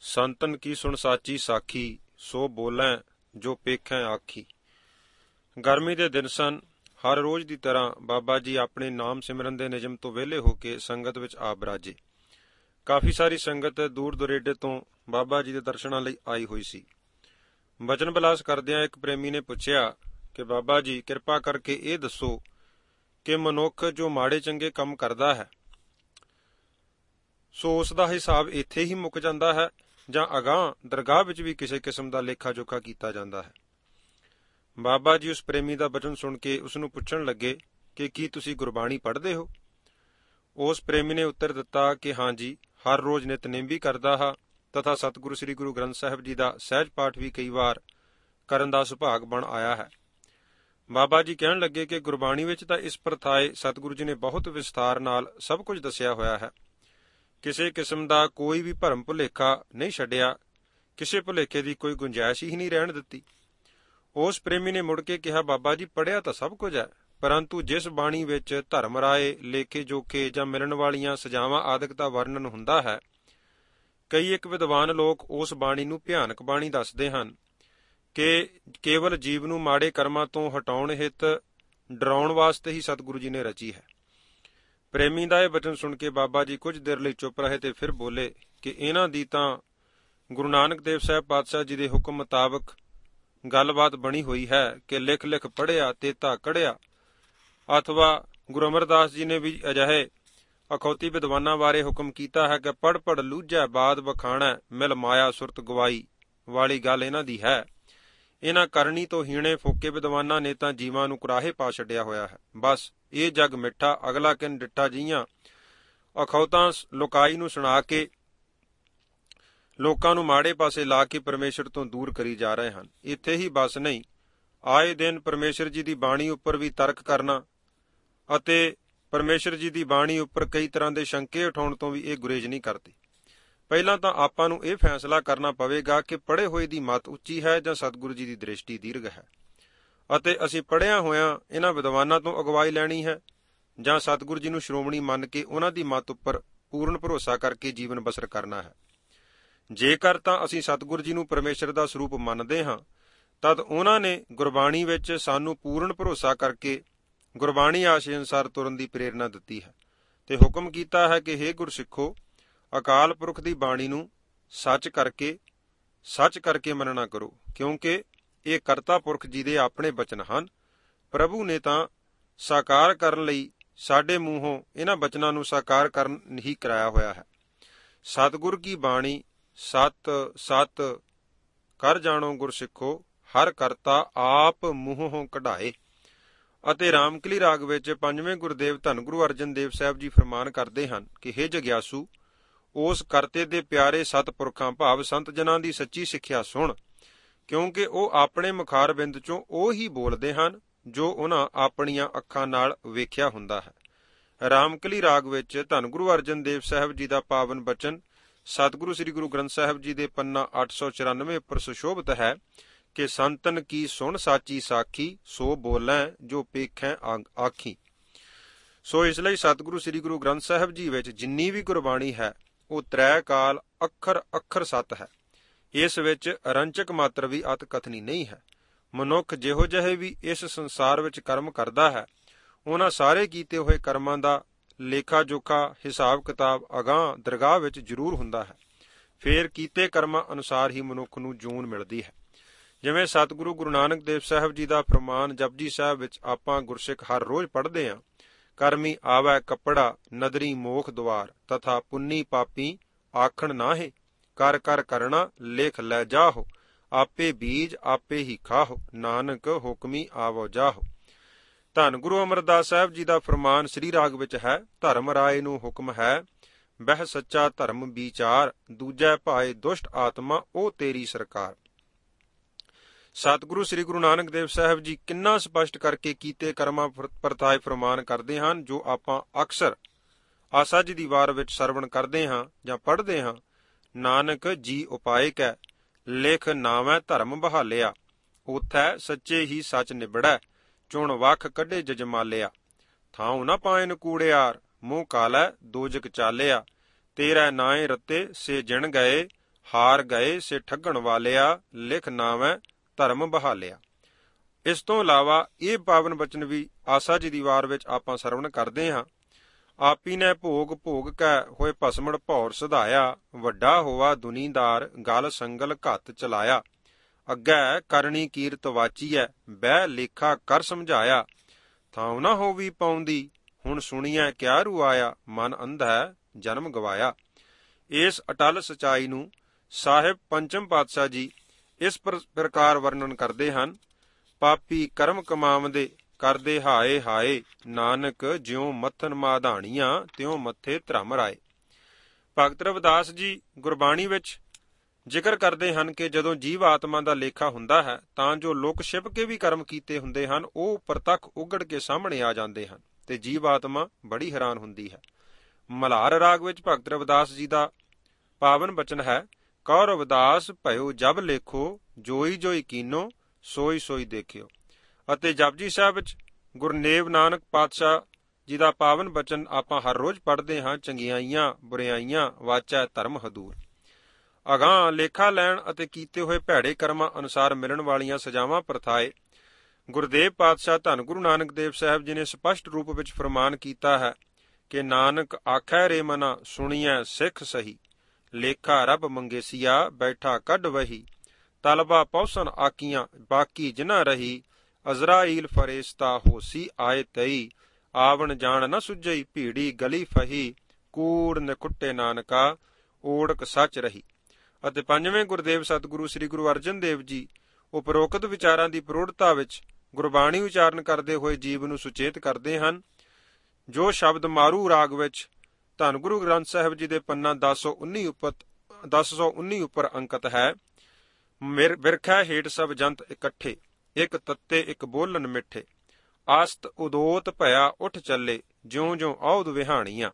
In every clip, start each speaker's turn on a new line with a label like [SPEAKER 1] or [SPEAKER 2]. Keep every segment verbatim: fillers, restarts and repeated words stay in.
[SPEAKER 1] ਸੰਤਨ ਕੀ ਸੁਣ ਸਾਚੀ ਸਾਖੀ, ਸੋ ਬੋਲੈ ਜੋ ਪੇਖੈ ਆਖੀ। ਗਰਮੀ ਦੇ ਦਿਨ ਸਨ। ਹਰ ਰੋਜ਼ ਦੀ ਤਰ੍ਹਾਂ ਬਾਬਾ ਜੀ ਆਪਣੇ ਨਾਮ ਸਿਮਰਨ ਦੇ ਨਿਯਮ ਤੋਂ ਵਿਹਲੇ ਹੋ ਕੇ ਸੰਗਤ ਵਿੱਚ ਆ ਬਰਾਜੇ। ਕਾਫੀ ਸਾਰੀ ਸੰਗਤ ਦੂਰ ਦੁਰੇਡੇ ਤੋਂ ਬਾਬਾ ਜੀ ਦੇ ਦਰਸ਼ਨਾਂ ਲਈ ਆਈ ਹੋਈ ਸੀ। ਬਚਨ ਬਿਲਾਸ ਕਰਦਿਆਂ ਇੱਕ ਪ੍ਰੇਮੀ ਨੇ ਪੁੱਛਿਆ ਕਿ ਬਾਬਾ ਜੀ, ਕਿਰਪਾ ਕਰਕੇ ਇਹ ਦੱਸੋ ਕਿ ਮਨੁੱਖ ਜੋ ਮਾੜੇ ਚੰਗੇ ਕੰਮ ਕਰਦਾ ਹੈ, ਸੋ ਉਸ ਦਾ ਹਿਸਾਬ ਇੱਥੇ ਹੀ ਮੁੱਕ ਜਾਂਦਾ ਹੈ ਜਾਂ ਅਗਾਂਹ ਦਰਗਾਹ ਵਿੱਚ ਵੀ ਕਿਸੇ ਕਿਸਮ ਦਾ ਲੇਖਾ ਜੋਖਾ ਕੀਤਾ ਜਾਂਦਾ ਹੈ? ਬਾਬਾ ਜੀ ਉਸ ਪ੍ਰੇਮੀ ਦਾ ਬਚਨ ਸੁਣ ਕੇ ਉਸ ਨੂੰ ਪੁੱਛਣ ਲੱਗੇ ਕਿ ਕੀ ਤੁਸੀਂ ਗੁਰਬਾਣੀ ਪੜ੍ਹਦੇ ਹੋ? ਉਸ ਪ੍ਰੇਮੀ ਨੇ ਉੱਤਰ ਦਿੱਤਾ ਕਿ ਹਾਂ ਜੀ, ਹਰ ਰੋਜ਼ ਨਿਤਨੇਮ ਵੀ ਕਰਦਾ ਹਾਂ ਤਥਾ ਸਤਿਗੁਰੂ ਸ੍ਰੀ ਗੁਰੂ ਗ੍ਰੰਥ ਸਾਹਿਬ ਜੀ ਦਾ ਸਹਿਜ ਪਾਠ ਵੀ ਕਈ ਵਾਰ ਕਰਨ ਦਾ ਸੁਭਾਗ ਬਣ ਆਇਆ ਹੈ। ਬਾਬਾ ਜੀ ਕਹਿਣ ਲੱਗੇ ਕਿ ਗੁਰਬਾਣੀ ਵਿੱਚ ਤਾਂ ਇਸ ਪ੍ਰਥਾਏ ਸਤਿਗੁਰੂ ਜੀ ਨੇ ਬਹੁਤ ਵਿਸਥਾਰ ਨਾਲ ਸਭ ਕੁਝ ਦੱਸਿਆ ਹੋਇਆ ਹੈ। ਕਿਸੇ ਕਿਸਮ ਦਾ ਕੋਈ ਵੀ ਭਰਮ ਭੁਲੇਖਾ ਨਹੀਂ ਛੱਡਿਆ, ਕਿਸੇ ਭੁਲੇਖੇ ਦੀ ਕੋਈ ਗੁੰਜਾਇਸ਼ ਹੀ ਨਹੀਂ ਰਹਿਣ ਦਿੱਤੀ। ਉਸ ਪ੍ਰੇਮੀ ਨੇ ਮੁੜ ਕੇ ਕਿਹਾ, ਬਾਬਾ ਜੀ, ਪੜ੍ਹਿਆ ਤਾਂ ਸਭ ਕੁਝ ਹੈ, ਪਰੰਤੂ ਜਿਸ ਬਾਣੀ ਵਿੱਚ ਧਰਮ ਰਾਏ, ਲੇਖੇ ਜੋਖੇ ਜਾਂ ਮਿਲਣ ਵਾਲੀਆਂ ਸਜ਼ਾਵਾਂ ਆਦਿਕ ਦਾ ਵਰਣਨ ਹੁੰਦਾ ਹੈ, ਕਈ ਇੱਕ ਵਿਦਵਾਨ ਲੋਕ ਉਸ ਬਾਣੀ ਨੂੰ ਭਿਆਨਕ ਬਾਣੀ ਦੱਸਦੇ ਹਨ ਕਿ ਕੇਵਲ ਜੀਵ ਨੂੰ ਮਾੜੇ ਕਰਮਾਂ ਤੋਂ ਹਟਾਉਣ ਹਿੱਤ ਡਰਾਉਣ ਵਾਸਤੇ ਹੀ ਸਤਿਗੁਰੂ ਜੀ ਨੇ ਰਚੀ ਹੈ। ਪ੍ਰੇਮੀ ਦਾ ਇਹ ਬਚਨ ਸੁਣ ਕੇ ਬਾਬਾ ਜੀ ਕੁਝ ਦੇਰ ਲਈ ਚੁੱਪ ਰਹੇ ਤੇ ਫਿਰ ਬੋਲੇ ਕਿ ਇਹਨਾਂ ਦੀ ਤਾਂ ਗੁਰੂ ਨਾਨਕ ਦੇਵ ਸਾਹਿਬ ਪਾਤਸ਼ਾਹ ਜੀ ਦੇ ਹੁਕਮ ਮੁਤਾਬਕ ਗੱਲਬਾਤ ਬਣੀ ਹੋਈ ਹੈ ਕਿ ਲਿਖ ਲਿਖ ਪੜ੍ਹਿਆ ਤੇਤਾ ਕੜਿਆ, ਅਥਵਾ ਗੁਰੂ ਅਮਰਦਾਸ ਜੀ ਨੇ ਵੀ ਅਜਿਹੇ ਅਖੌਤੀ ਵਿਦਵਾਨਾਂ ਬਾਰੇ ਹੁਕਮ ਕੀਤਾ ਹੈ ਕਿ ਪੜ੍ਹ ਪੜ੍ਹ ਲੂਝੈ ਬਾਦ ਬਖਾਣੈ, ਮਿਲ ਮਾਇਆ ਸੁਰਤ ਗਵਾਈ ਵਾਲੀ ਗੱਲ ਇਹਨਾਂ ਦੀ ਹੈ। ਇਹਨਾਂ ਕਰਨੀ ਤੋਂ ਹੀਣੇ ਫੋਕੇ ਵਿਦਵਾਨਾਂ ਨੇ ਤਾਂ ਜੀਵਾਂ ਨੂੰ ਕੁਰਾਹੇ ਪਾ ਛੱਡਿਆ ਹੋਇਆ ਹੈ। ਬਸ ਇਹ ਜਗ ਮਿੱਠਾ ਅਗਲਾ ਕਿਨ ਡਿੱਠਾ ਜਿਹੀਆਂ ਅਖੌਤਾਂ ਲੋਕਾਈ ਨੂੰ ਸੁਣਾ ਕੇ ਲੋਕਾਂ ਨੂੰ ਮਾੜੇ ਪਾਸੇ ਲਾ ਕੇ ਪਰਮੇਸ਼ਰ ਤੋਂ ਦੂਰ ਕਰੀ ਜਾ ਰਹੇ ਹਨ। ਇੱਥੇ ਹੀ ਬਸ ਨਹੀਂ, ਆਏ ਦਿਨ ਪਰਮੇਸ਼ਰ ਜੀ ਦੀ ਬਾਣੀ ਉੱਪਰ ਵੀ ਤਰਕ ਕਰਨਾ ਅਤੇ ਪਰਮੇਸ਼ਰ ਜੀ ਦੀ ਬਾਣੀ ਉੱਪਰ ਕਈ ਤਰ੍ਹਾਂ ਦੇ ਸ਼ੰਕੇ ਉਠਾਉਣ ਤੋਂ ਵੀ ਇਹ ਗੁਰੇਜ਼ ਨਹੀਂ ਕਰਦੇ। ਪਹਿਲਾਂ ਤਾਂ ਆਪਾਂ ਨੂੰ ਇਹ ਫੈਸਲਾ ਕਰਨਾ ਪਵੇਗਾ ਕਿ ਪੜ੍ਹੇ ਹੋਏ ਦੀ ਮੱਤ ਉੱਚੀ ਹੈ ਜਾਂ ਸਤਿਗੁਰੂ ਜੀ ਦੀ ਦ੍ਰਿਸ਼ਟੀ ਦੀਰਘ ਹੈ, ਅਤੇ ਅਸੀਂ ਪੜ੍ਹਿਆ ਹੋਇਆਂ ਇਹਨਾਂ ਵਿਦਵਾਨਾਂ ਤੋਂ ਅਗਵਾਈ ਲੈਣੀ ਹੈ ਜਾਂ ਸਤਿਗੁਰੂ ਜੀ ਨੂੰ ਸ਼੍ਰੋਮਣੀ ਮੰਨ ਕੇ ਉਹਨਾਂ ਦੀ ਮੱਤ ਉੱਪਰ ਪੂਰਨ ਭਰੋਸਾ ਕਰਕੇ ਜੀਵਨ ਬਸਰ ਕਰਨਾ ਹੈ। ਜੇਕਰ ਤਾਂ ਅਸੀਂ ਸਤਿਗੁਰੂ ਜੀ ਨੂੰ ਪਰਮੇਸ਼ਰ ਦਾ ਸਰੂਪ ਮੰਨਦੇ ਹਾਂ, ਤਦ ਉਹਨਾਂ ਨੇ ਗੁਰਬਾਣੀ ਵਿੱਚ ਸਾਨੂੰ ਪੂਰਨ ਭਰੋਸਾ ਕਰਕੇ ਗੁਰਬਾਣੀ ਆਸ਼ੇ ਅਨੁਸਾਰ ਤੁਰਨ ਦੀ ਪ੍ਰੇਰਨਾ ਦਿੱਤੀ ਹੈ ਤੇ ਹੁਕਮ ਕੀਤਾ ਹੈ ਕਿ ਹੇ ਗੁਰਸਿੱਖੋ, ਅਕਾਲ ਪੁਰਖ ਦੀ ਬਾਣੀ ਨੂੰ ਸੱਚ ਕਰਕੇ ਸੱਚ ਕਰਕੇ ਮੰਨਣਾ ਕਰੋ, ਕਿਉਂਕਿ ਇਹ ਕਰਤਾ ਪੁਰਖ ਜੀ ਦੇ ਆਪਣੇ ਬਚਨ ਹਨ। ਪ੍ਰਭੂ ਨੇ ਤਾਂ ਸਾਕਾਰ ਕਰਨ ਲਈ ਸਾਡੇ ਮੂੰਹੋਂ ਇਹਨਾਂ ਬਚਨਾਂ ਨੂੰ ਸਾਕਾਰ ਕਰਨ ਹੀ ਕਰਾਇਆ ਹੋਇਆ ਹੈ। ਸਤਿਗੁਰ ਕੀ ਬਾਣੀ ਸਤ ਸਤ ਕਰ ਜਾਣੋ ਗੁਰਸਿੱਖੋ, ਹਰ ਕਰਤਾ ਆਪ ਮੂੰਹੋਂ ਕਢਾਏ। ਅਤੇ ਰਾਮਕਲੀ ਰਾਗ ਵਿੱਚ ਪੰਜਵੇਂ ਗੁਰਦੇਵ ਧੰਨ ਗੁਰੂ ਅਰਜਨ ਦੇਵ ਸਾਹਿਬ ਜੀ ਫਰਮਾਨ ਕਰਦੇ ਹਨ ਕਿ ਹੇ ਜਗਿਆਸੂ, ਉਸ ਕਰਤੇ ਦੇ ਪਿਆਰੇ ਸਤਪੁਰਖਾਂ ਭਾਵ ਸੰਤ ਜਨਾਂ ਦੀ ਸੱਚੀ ਸਿੱਖਿਆ ਸੁਣ, ਕਿਉਂਕਿ ਉਹ ਆਪਣੇ ਮੁਖਾਰਬਿੰਦ ਚੋਂ ਉਹ ਹੀ ਬੋਲਦੇ ਹਨ ਜੋ ਉਹਨਾਂ ਆਪਣੀਆਂ ਅੱਖਾਂ ਨਾਲ ਵੇਖਿਆ ਹੁੰਦਾ ਹੈ। ਰਾਮਕਲੀ ਰਾਗ ਵਿੱਚ ਧੰਨ ਗੁਰੂ ਅਰਜਨ ਦੇਵ ਸਾਹਿਬ ਜੀ ਦਾ ਪਾਵਨ ਬਚਨ ਸਤਿਗੁਰੂ ਸ੍ਰੀ ਗੁਰੂ ਗ੍ਰੰਥ ਸਾਹਿਬ ਜੀ ਦੇ ਪੰਨਾ ਅੱਠ ਸੌ ਚੁਰਾਨਵੇਂ ਉੱਪਰ ਸੁਸ਼ੋਭਿਤ ਹੈ ਕਿ ਸੰਤਨ ਕੀ ਸੁਣ ਸਾਚੀ ਸਾਖੀ, ਸੋ ਬੋਲੈ ਜੋ ਪੇਖੈ ਆਖੀ। ਸੋ ਇਸ ਲਈ ਸਤਿਗੁਰੂ ਸ੍ਰੀ ਗੁਰੂ ਗ੍ਰੰਥ ਸਾਹਿਬ ਜੀ ਵਿੱਚ ਜਿੰਨੀ ਵੀ ਗੁਰਬਾਣੀ ਹੈ ਉਹ ਤ੍ਰੈ ਕਾਲ ਅੱਖਰ ਅੱਖਰ ਸੱਤ ਹੈ। ਇਸ ਵਿੱਚ ਰੰਚਕ ਮਾਤਰ ਵੀ ਅਤ ਕਥਨੀ ਨਹੀਂ ਹੈ। ਮਨੁੱਖ ਜਿਹੋ ਜਿਹੇ ਵੀ ਇਸ ਸੰਸਾਰ ਵਿੱਚ ਕਰਮ ਕਰਦਾ ਹੈ, ਉਹਨਾਂ ਸਾਰੇ ਕੀਤੇ ਹੋਏ ਕਰਮਾਂ ਦਾ ਲੇਖਾ ਜੋਖਾ ਹਿਸਾਬ ਕਿਤਾਬ ਅਗਾਂਹ ਦਰਗਾਹ ਵਿੱਚ ਜ਼ਰੂਰ ਹੁੰਦਾ ਹੈ। ਫੇਰ ਕੀਤੇ ਕਰਮਾਂ ਅਨੁਸਾਰ ਹੀ ਮਨੁੱਖ ਨੂੰ ਜੂਨ ਮਿਲਦੀ ਹੈ। ਜਿਵੇਂ ਸਤਿਗੁਰੂ ਗੁਰੂ ਨਾਨਕ ਦੇਵ ਸਾਹਿਬ ਜੀ ਦਾ ਫਰਮਾਨ ਜਪਜੀ ਸਾਹਿਬ ਵਿੱਚ ਆਪਾਂ ਗੁਰਸਿੱਖ ਹਰ ਰੋਜ਼ ਪੜ੍ਹਦੇ ਹਾਂ, ਕਰਮੀ ਆਵੈ ਕੱਪੜਾ ਨਦਰੀ ਮੋਖ ਦੁਆਰ, ਤਥਾ ਪੁੰਨੀ ਪਾਪੀ ਆਖਣ ਨਾਹੇ, ਕਰ ਕਰ ਕਰਣਾ ਲੇਖ ਲੈ ਜਾਹੋ, ਆਪੇ ਬੀਜ ਆਪੇ ਹੀ ਖਾਹੋ, ਨਾਨਕ ਹੁਕਮੀ ਆਵੋ ਜਾਹੋ। ਧੰਨ ਗੁਰੂ ਅਮਰਦਾਸ ਸਾਹਿਬ ਜੀ ਦਾ ਫਰਮਾਨ ਸ੍ਰੀ ਰਾਗ ਵਿੱਚ ਹੈ, ਧਰਮ ਰਾਏ ਨੂੰ ਹੁਕਮ ਹੈ, ਬਹਿ ਸੱਚਾ ਧਰਮ ਵਿਚਾਰ, ਦੂਜੈ ਭਾਏ ਦੁਸ਼ਟ ਆਤਮਾ ਉਹ ਤੇਰੀ ਸਰਕਾਰ। ਸਤਿਗੁਰੂ ਸ੍ਰੀ ਗੁਰੂ ਨਾਨਕ ਦੇਵ ਸਾਹਿਬ ਜੀ ਕਿੰਨਾ ਸਪਸ਼ਟ ਕਰਕੇ ਕੀਤੇ ਕਰਮਾਂ ਪਰਤਾਏ ਫਰਮਾਨ ਕਰਦੇ ਹਨ, ਜੋ ਆਪਾਂ ਅਕਸਰ ਆਸਾ ਜੀ ਦੀ ਵਾਰ ਵਿੱਚ ਸਰਵਣ ਕਰਦੇ ਹਾਂ ਜਾਂ ਪੜ੍ਹਦੇ ਹਾਂ। ਨਾਨਕ ਜੀ ਉਪਾਏ ਕੈ ਲਿਖ ਨਾਵੈ ਧਰਮ ਬਹਾਲਿਆ, ਉਥੈ ਸੱਚੇ ਹੀ ਸੱਚ ਨਿਬੜੈ, ਚੁਣ ਵੱਖ ਕੱਢੇ ਜਜਮਾਲਿਆ। ਥਾਉ ਨਾ ਪਾਇਨ ਕੂੜਿਆਰ, ਮੂੰਹ ਕਾਲੈ ਦੋਜਕ ਚਾਲਿਆ, ਤੇਰਾ ਨਾਏ ਰੱਤੇ ਸੇ ਜਿਣ ਗਏ, ਹਾਰ ਗਏ ਸੇ ਠੱਗਣ ਵਾਲਿਆ, ਲਿਖ ਨਾਵੈ ਧਰਮ ਬਹਾਲਿਆ। ਇਸ ਤੋਂ ਇਲਾਵਾ ਇਹ ਪਾਵਨ ਬਚਨ ਵੀ ਆਸਾ ਜੀ ਦੀ ਵਾਰ ਵਿੱਚ ਆਪਾਂ ਸਰਵਣ ਕਰਦੇ ਹਾਂ। ਆਪੀ ਨੇ ਭੋਗ ਭੋਗ ਕੈ ਹੋਏ ਭਸਮਣ ਭੌਰ ਸਧਾਇਆ, ਵੱਡਾ ਹੋਵਾ ਦੁਨੀਦਾਰ ਗਲ ਸੰਗਲ ਘੱਤ ਚਲਾਇਆ। ਅੱਗੇ ਕਰਨੀ ਕੀਰਤ ਵਾਚੀਐ, ਬਹਿ ਲੇਖਾ ਕਰ ਸਮਝਾਇਆ। ਥਾਉ ਨਾ ਹੋਵੀ ਪਾਉਂਦੀ, ਹੁਣ ਸੁਣੀਐ ਕਿਆ ਰੁਆਇਆ। ਮਨ ਅੰਧੈ ਜਨਮ ਗਵਾਇਆ। ਇਸ ਅਟਲ ਸਚਾਈ ਨੂੰ ਸਾਹਿਬ ਪੰਚਮ ਪਾਤਸ਼ਾਹ ਜੀ ਇਸ ਪ੍ਰਕਾਰ ਵਰਣਨ ਕਰਦੇ ਹਨ। ਪਾਪੀ ਕਰਮ ਕਮਾਵਦੇ ਕਰਦੇ ਹਾਏ ਹਾਏ, ਨਾਨਕ ਜਿਉ ਮੱਥਨ ਮਾਧਾਣੀਆਂ ਤਿਉ ਮੱਥੇ ਧਰਮ ਰਾਏ। ਭਗਤ ਰਵਿਦਾਸ ਜੀ ਗੁਰਬਾਣੀ ਵਿੱਚ ਜ਼ਿਕਰ ਕਰਦੇ ਹਨ ਕਿ ਜਦੋਂ ਜੀਵ ਆਤਮਾ ਦਾ ਲੇਖਾ ਹੁੰਦਾ ਹੈ ਤਾਂ ਜੋ ਲੁਕ ਛਿਪ ਕੇ ਵੀ ਕਰਮ ਕੀਤੇ ਹੁੰਦੇ ਹਨ ਉਹ ਪ੍ਰਤੱਖ ਉਗੜ ਕੇ ਸਾਹਮਣੇ ਆ ਜਾਂਦੇ ਹਨ ਤੇ ਜੀਵ ਆਤਮਾ ਬੜੀ ਹੈਰਾਨ ਹੁੰਦੀ ਹੈ। ਮਲਹਾਰ ਰਾਗ ਵਿੱਚ ਭਗਤ ਰਵਿਦਾਸ ਜੀ ਦਾ ਪਾਵਨ ਬਚਨ ਹੈ, ਕਉ ਰਵਿਦਾਸ ਭਇਓ ਜਬ ਲੇਖੋ, ਜੋਈ ਜੋਈ ਕੀਨੋ ਸੋਈ ਸੋਈ ਦੇਖਿਓ। ਅਤੇ ਜਪਜੀ ਸਾਹਿਬ ਵਿੱਚ ਗੁਰਨੇਵ ਨਾਨਕ ਪਾਤਸ਼ਾਹ ਜੀ ਦਾ ਪਾਵਨ ਬਚਨ ਆਪਾਂ ਹਰ ਰੋਜ਼ ਪੜ੍ਹਦੇ ਹਾਂ, ਚੰਗਿਆਈਆਂ ਬੁਰਿਆਈਆਂ ਵਾਚੈ ਧਰਮ ਹਦੂਰ। ਅਗਾਂਹ ਲੇਖਾ ਲੈਣ ਅਤੇ ਕੀਤੇ ਹੋਏ ਭੈੜੇ ਕਰਮਾਂ ਅਨੁਸਾਰ ਮਿਲਣ ਵਾਲੀਆਂ ਸਜ਼ਾਵਾਂ ਪ੍ਰਥਾਏ ਗੁਰਦੇਵ ਪਾਤਸ਼ਾਹ ਧੰਨ ਗੁਰੂ ਨਾਨਕ ਦੇਵ ਸਾਹਿਬ ਜੀ ਨੇ ਸਪਸ਼ਟ ਰੂਪ ਵਿੱਚ ਫਰਮਾਨ ਕੀਤਾ ਹੈ ਕਿ ਨਾਨਕ ਆਖੈ ਰੇ ਮਨਾ, ਸੁਣੀਐ ਸਿੱਖ ਸਹੀ। ਲੇਖਾ ਰੱਬ ਮੰਗੇਸੀਆ, ਬੈਠਾ ਕੱਢ ਵਹੀ। ਤਲਬਾ ਪੌਸਨ ਆਕੀਆਂ, ਬਾਕੀ ਜਿਨਾ ਰਹੀ। ਅਜ਼ਰਾਈਲ ਫਰੇਸਤਾ ਹੋਸੀ ਆਏ ਤਈ, ਆਵਣ ਜਾਣ ਨ ਸੁਝਈ ਭੀੜੀ ਗਲੀ ਫਹੀ। ਕੂੜ ਨਿਕੁੱਟੇ ਨਾਨਕਾ, ਓੜਕ ਸੱਚ ਰਹੀ। ਅਤੇ ਪੰਜਵੇਂ ਗੁਰਦੇਵ ਸਤਿਗੁਰੂ ਸ੍ਰੀ ਗੁਰੂ ਅਰਜਨ ਦੇਵ ਜੀ ਉਪਰੋਕਤ ਵਿਚਾਰਾਂ ਦੀ ਪ੍ਰੋੜਤਾ ਵਿੱਚ ਗੁਰਬਾਣੀ ਉਚਾਰਨ ਕਰਦੇ ਹੋਏ ਜੀਵ ਨੂੰ ਸੁਚੇਤ ਕਰਦੇ ਹਨ। ਜੋ ਸ਼ਬਦ ਮਾਰੂ ਰਾਗ ਵਿੱਚ ਧੰਨ ਗੁਰੂ ਗ੍ਰੰਥ ਸਾਹਿਬ ਜੀ ਦੇ ਪੰਨਾ ਦਸ ਸੌ ਉੱਨੀ ਉੱਪਰ ਦਸ ਸੌ ਉੱਨੀ ਉੱਪਰ ਅੰਕਿਤ ਹੈ। ਬਿਰਖੈ ਹੇਠ ਸਭ ਜੰਤ ਇਕੱਠੇ, ਇੱਕ ਤੱਤੇ ਇੱਕ ਬੋਲਨ ਮਿੱਠੇ। ਆਸਤ ਉਦੋਤ ਭਇਆ ਉੱਠ ਚੱਲੇ, ਜਿਉਂ ਜਿਉਂ ਔਧ ਵਿਹਾਣੀਆਂ।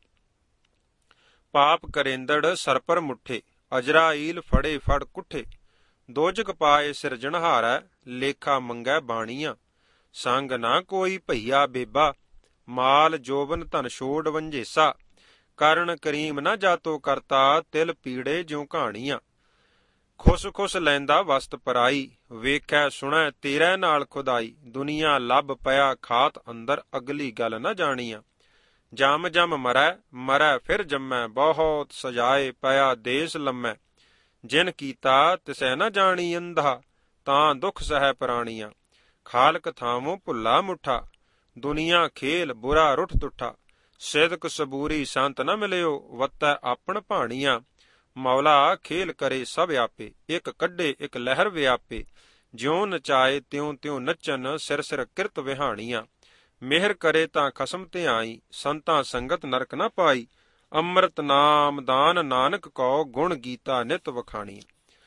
[SPEAKER 1] ਪਾਪ ਕਰੇਂਦੜ ਸਰਪਰ ਮੁੱਠੇ, ਅਜਰਾਈਲ ਫੜੇ ਫੜ ਕੁੱਠੇ। ਦੋਜਕ ਪਾਏ ਸਿਰਜਣਹਾਰੈ, ਲੇਖਾ ਮੰਗੈ ਬਾਣੀਆਂ। ਸੰਗ ਨਾ ਕੋਈ ਭਈਆ ਬੇਬਾ, ਮਾਲ ਜੋਬਨ ਧਨ ਛੋੜ ਵੰਝੇਸਾ। ਕਰਨ ਕਰੀਮ ਨਾ ਜਾਤੋ ਕਰਤਾ, ਤਿਲ ਪੀੜੇ ਜਿਉ ਕਹਾਣੀਆਂ। ਖੁਸ ਖੁਸ ਲੈਂਦਾ ਵਸਤ ਪਰਾਈ, ਵੇਖੈ ਸੁਣੈ ਤੇਰੇ ਨਾਲ ਖੁਦਾਈ। ਦੁਨੀਆ ਲੱਭ ਪਿਆ ਖਾਤ ਅੰਦਰ, ਅਗਲੀ ਗੱਲ ਨਾ ਜਾਣੀਆਂ। ਜਮ ਜਮ ਮਰੈ ਮਰੈ ਫਿਰ ਜੰਮੈ, ਬਹੁਤ ਸਜਾਏ ਪਿਆ ਦੇਸ ਲੰਮੈ। ਜਿਨ ਕੀਤਾ ਤਿਸੈ ਨਾ ਜਾਣੀ ਅੰਧਾ, ਤਾਂ ਦੁੱਖ ਸਹਿ ਪ੍ਰਾਣੀਆਂ। ਖਾਲਕ ਥਾਵੋਂ ਭੁੱਲਾ ਮੁੱਠਾ, ਦੁਨੀਆ ਖੇਲ ਬੁਰਾ ਰੁੱਠ ਤੁੱਠਾ। ਸਿਦਕ ਸਬੂਰੀ ਸੰਤ ਨ ਮਿਲਿਓ, ਵੱਤੈ ਆਪਣ ਭਾਣੀਆਂ। ਮੌਲਾ ਖੇਲ ਕਰੇ ਸਭ ਆਪੇ, ਇੱਕ ਕੱਢੇ ਇੱਕ ਲਹਿਰ ਵਿਆਪੇ। ਜਿਉਂ ਨਚਾਏ ਤਿਉਂ ਤਿਉਂ ਨੱਚਨ, ਸਿਰ ਸਿਰ ਕਿਰਤ ਵਿਹਾਣੀਆਂ। ਮਿਹਰ ਕਰੇ ਤਾਂ ਖਸਮ ਧਿਆਈ, ਸੰਤਾਂ ਸੰਗਤ ਨਰਕ ਨਾ ਪਾਈ। ਅੰਮ੍ਰਿਤ ਨਾਮ ਦਾਨ ਨਾਨਕ ਕਉ, ਗੁਣ ਗੀਤਾ ਨਿਤ ਵਖਾਣੀ।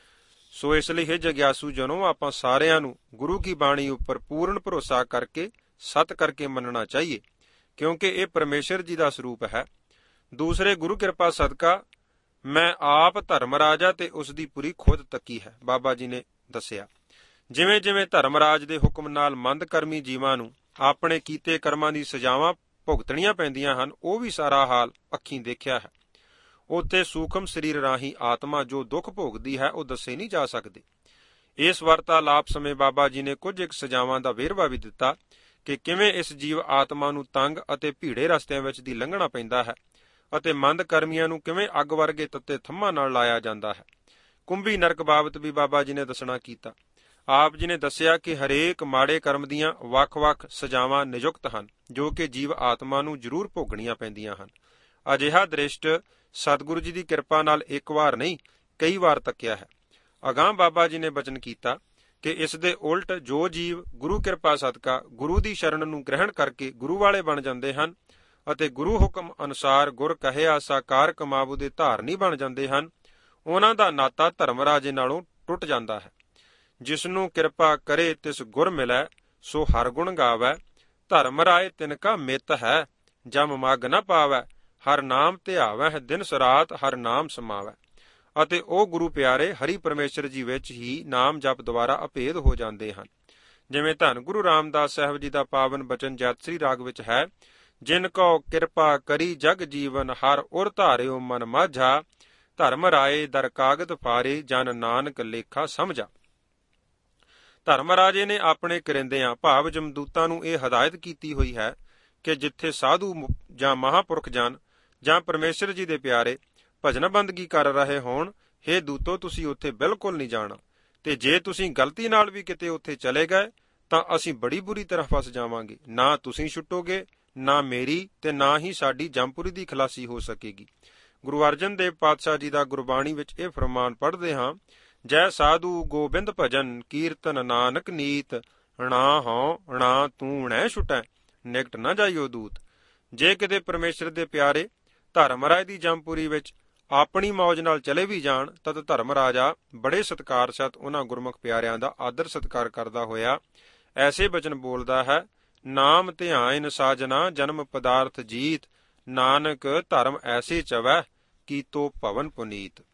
[SPEAKER 1] ਸੋ ਇਸ ਲਈ ਹੈ ਜਗਿਆਸੂ ਜਨੋ, ਆਪਾਂ ਸਾਰਿਆਂ ਨੂੰ ਗੁਰੂ ਕੀ ਬਾਣੀ ਉੱਪਰ ਪੂਰਨ ਭਰੋਸਾ ਕਰਕੇ ਸਤ ਕਰਕੇ ਮੰਨਣਾ ਚਾਹੀਏ, ਕਿਉਂਕਿ ਇਹ ਪਰਮੇਸ਼ਰ ਜੀ ਦਾ ਸਰੂਪ ਹੈ। ਦੂਸਰੇ ਗੁਰੂ ਕਿਰਪਾ ਸਦਕਾ ਮੈਂ ਆਪ ਧਰਮਰਾਜਾ ਤੇ ਉਸ ਦੀ ਪੂਰੀ ਖੁਦ ਤੱਕੀ ਹੈ। ਬਾਬਾ ਜੀ ਨੇ ਦੱਸਿਆ ਜਿਵੇਂ ਜਿਵੇਂ ਧਰਮਰਾਜ ਦੇ ਹੁਕਮ ਨਾਲ ਮੰਦ ਕਰਮੀ ਜੀਵਾਂ ਨੂੰ ਆਪਣੇ ਕੀਤੇ ਕਰਮਾਂ ਦੀ ਸਜ਼ਾਵਾਂ ਭੁਗਤਣੀਆਂ ਪੈਂਦੀਆਂ ਹਨ, ਉਹ ਵੀ ਸਾਰਾ ਹਾਲ ਅੱਖੀਂ ਦੇਖਿਆ ਹੈ। ਉੱਥੇ ਸੂਖਮ ਸਰੀਰ ਰਾਹੀਂ ਆਤਮਾ ਜੋ ਦੁੱਖ ਭੋਗਦੀ ਹੈ ਉਹ ਦੱਸੇ ਨਹੀਂ ਜਾ ਸਕਦੇ। ਇਸ ਵਾਰਤਾਲਾਪ ਸਮੇਂ ਬਾਬਾ ਜੀ ਨੇ ਕੁਝ ਇੱਕ ਸਜ਼ਾਵਾਂ ਦਾ ਵੇਰਵਾ ਵੀ ਦਿੱਤਾ ਕਿ ਕਿਵੇਂ ਇਸ ਜੀਵ ਆਤਮਾ ਨੂੰ ਤੰਗ ਅਤੇ ਭੀੜੇ ਰਸਤਿਆਂ ਵਿੱਚ ਦੀ ਲੰਘਣਾ ਪੈਂਦਾ ਹੈ ਅਤੇ ਮੰਦ ਕਰਮੀਆਂ ਨੂੰ ਕਿਵੇਂ ਅੱਗ ਵਰਗੇ ਤੱਤੇ ਥੰਮਾਂ ਨਾਲ ਲਾਇਆ ਜਾਂਦਾ ਹੈ। ਕੁੰਭੀ ਨਰਕ ਬਾਬਤ ਵੀ ਬਾਬਾ ਜੀ ਨੇ ਦੱਸਣਾ ਕੀਤਾ। ਆਪ ਜੀ ਨੇ ਦੱਸਿਆ ਕਿ ਹਰੇਕ ਮਾੜੇ ਕਰਮ ਦੀਆਂ ਵੱਖ-ਵੱਖ ਸਜ਼ਾਵਾਂ ਨਿਯੁਕਤ ਹਨ ਜੋ ਕਿ ਜੀਵ ਆਤਮਾ ਨੂੰ ਜ਼ਰੂਰ ਭੋਗਣੀਆਂ ਪੈਂਦੀਆਂ ਹਨ। ਅਜਿਹਾ ਦ੍ਰਿਸ਼ਟ ਸਤਿਗੁਰੂ ਜੀ ਦੀ ਕਿਰਪਾ ਨਾਲ ਇੱਕ ਵਾਰ ਨਹੀਂ ਕਈ ਵਾਰ ਤੱਕਿਆ ਹੈ। ਅਗਾਂਹ ਬਾਬਾ ਜੀ ਨੇ ਬਚਨ ਕੀਤਾ ਕਿ ਇਸ ਦੇ ਉਲਟ ਜੋ ਜੀਵ ਗੁਰੂ ਕਿਰਪਾ ਸਦਕਾ ਗੁਰੂ ਦੀ ਸ਼ਰਨ ਨੂੰ ਗ੍ਰਹਿਣ ਕਰਕੇ ਗੁਰੂ ਵਾਲੇ ਬਣ ਜਾਂਦੇ ਹਨ ਅਤੇ ਗੁਰੂ ਹੁਕਮ ਅਨੁਸਾਰ ਗੁਰ ਕਹਿਆ ਸਾਕਾਰ ਕਮਾਵੂ ਦੇ ਧਾਰਨੀ ਬਣ ਜਾਂਦੇ ਹਨ, ਉਹਨਾਂ ਦਾ ਨਾਤਾ ਧਰਮਰਾਜੇ ਨਾਲੋਂ ਟੁੱਟ ਜਾਂਦਾ ਹੈ। ਜਿਸ ਨੂੰ ਕਿਰਪਾ ਕਰੇ ਤਿਸ ਗੁਰ ਮਿਲੈ, ਸੋ ਹਰ ਗੁਣ ਗਾਵੈ। ਧਰਮ ਰਾਏ ਤਿਨਕਾ ਮਿੱਤ ਹੈ, ਜਮ ਮਗ ਨ ਪਾਵੈ। ਹਰ ਨਾਮ ਧਿਆਵੈ, ਦਿਨ ਸਰਾਤ ਹਰ ਨਾਮ ਸਮਾਵੈ। ਅਤੇ ਉਹ ਗੁਰੂ ਪਿਆਰੇ ਹਰੀ ਪਰਮੇਸ਼ਰ ਜੀ ਵਿੱਚ ਹੀ ਨਾਮ ਜਪ ਦੁਆਰਾ ਅਭੇਦ ਹੋ ਜਾਂਦੇ ਹਨ। ਜਿਵੇਂ ਧੰਨ ਗੁਰੂ ਰਾਮਦਾਸ ਸਾਹਿਬ ਜੀ ਦਾ ਪਾਵਨ ਬਚਨ ਜੈਤਸਰੀ ਰਾਗ ਵਿੱਚ ਹੈ, ਜਿਨ ਕੋ ਕਿਰਪਾ ਕਰੀ ਜਗ ਜੀਵਨ, ਹਰ ਉਰ ਧਾਰਿਓ ਮਨ ਮਾਝਾ। ਧਰਮ ਰਾਏ ਦਰ ਕਾਗਦ ਫਾਰੇ ਜਨ ਨਾਨਕ ਲੇਖਾ ਸਮਝਾ। ਧਰਮ ਰਾਜੇ ਨੇ ਆਪਣੇ ਕਰਿੰਦਿਆਂ ਭਾਵ ਜਮਦੂਤਾਂ ਨੂੰ ਇਹ ਹਦਾਇਤ ਕੀਤੀ ਹੋਈ ਹੈ ਕਿ ਜਿੱਥੇ ਸਾਧੂ ਜਾਂ ਮਹਾਂਪੁਰਖ ਜਨ ਜਾਂ ਪਰਮੇਸ਼ਰ ਜੀ ਦੇ ਪਿਆਰੇ ਭਜਨ ਬੰਦਗੀ ਕਰ ਰਹੇ ਹੋਣ, ਹੇ ਦੂਤੋ ਤੁਸੀਂ ਉੱਥੇ ਬਿਲਕੁਲ ਨਹੀਂ ਜਾਣਾ, ਤੇ ਜੇ ਤੁਸੀਂ ਗਲਤੀ ਨਾਲ ਵੀ ਕਿਤੇ ਉੱਥੇ ਚਲੇ ਗਏ ਤਾਂ ਅਸੀਂ ਬੜੀ ਬੁਰੀ ਤਰ੍ਹਾਂ ਫਸ ਜਾਵਾਂਗੇ। ਨਾ ਤੁਸੀਂ ਛੁੱਟੋਗੇ, ਨਾ ਮੇਰੀ ਤੇ ਨਾ ਹੀ ਸਾਡੀ ਜੰਮਪੁਰੀ ਦੀ ਖਲਾਸੀ ਹੋ ਸਕੇਗੀ। ਗੁਰੂ ਅਰਜਨ ਦੇਵ ਪਾਤਸ਼ਾਹ ਜੀ ਦਾ ਗੁਰਬਾਣੀ ਵਿੱਚ ਇਹ ਫਰਮਾਨ ਪੜ੍ਹਦੇ ਹਾਂ, ਜੈ ਸਾਧੂ ਗੋਬਿੰਦ ਭਜਨ ਕੀਰਤਨ ਨਾਨਕ ਨੀਤ, ਣਾ ਹਉ ਣਾ ਤੂੰ ਨਹਿ ਛੁਟੈ ਨਿਕਟ ਨਾ ਜਾਈਓ ਦੂਤ। ਜੇ ਕਿਤੇ ਪਰਮੇਸ਼ਰ ਦੇ ਪਿਆਰੇ ਧਰਮ ਰਾਜ ਦੀ ਜੰਮਪੁਰੀ ਵਿੱਚ ਆਪਣੀ ਮੌਜ ਨਾਲ ਚਲੇ ਵੀ ਜਾਣ, ਤਦ ਧਰਮ ਰਾਜਾ ਬੜੇ ਸਤਿਕਾਰ ਸਹਿਤ ਉਹਨਾਂ ਗੁਰਮੁਖ ਪਿਆਰਿਆਂ ਦਾ ਆਦਰ ਸਤਿਕਾਰ ਕਰਦਾ ਹੋਇਆ ਐਸੇ ਬਚਨ ਬੋਲਦਾ ਹੈ, ਨਾਮ ਧਿਆਇਨ ਸਾਜਨਾ ਜਨਮ ਪਦਾਰਥ ਜੀਤ, ਨਾਨਕ ਧਰਮ ਐਸੇ ਚਵੈ ਕੀਤੋ ਭਵਨ ਪੁਨੀਤ।